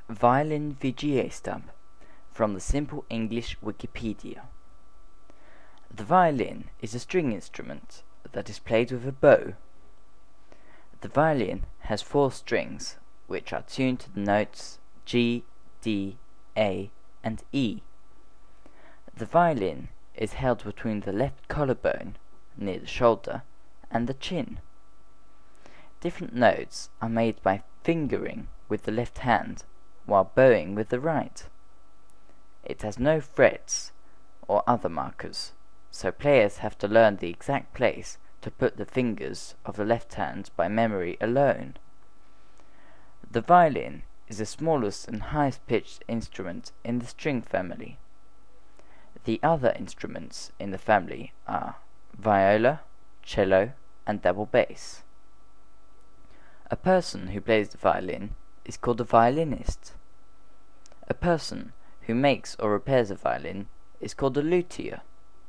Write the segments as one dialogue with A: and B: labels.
A: Violin VGA stump from the Simple English Wikipedia. The violin is a string instrument that is played with a bow. The violin has 4 strings, which are tuned to the notes G, D, A, and E. The violin is held between the left collarbone, near the shoulder, and the chin. Different notes are made by fingering with the left hand while bowing with the right. It has no frets or other markers, so players have to learn the exact place to put the fingers of the left hand by memory alone. The violin is the smallest and highest pitched instrument in the string family. The other instruments in the family are viola, cello, and double bass. A person who plays the violin is called a violinist. A person who makes or repairs a violin is called a luthier.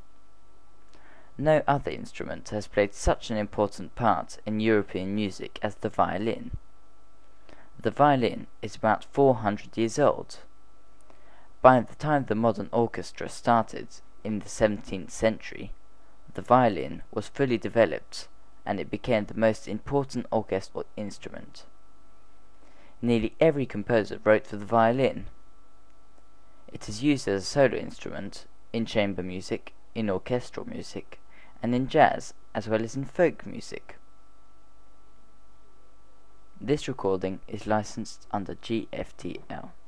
A: No other instrument has played such an important part in European music as the violin. The violin is about 400 years old. By the time the modern orchestra started in the 17th century, the violin was fully developed and it became the most important orchestral instrument. Nearly every composer wrote for the violin. It is used as a solo instrument in chamber music, in orchestral music, and in jazz, as well as in folk music. This recording is licensed under GFTL.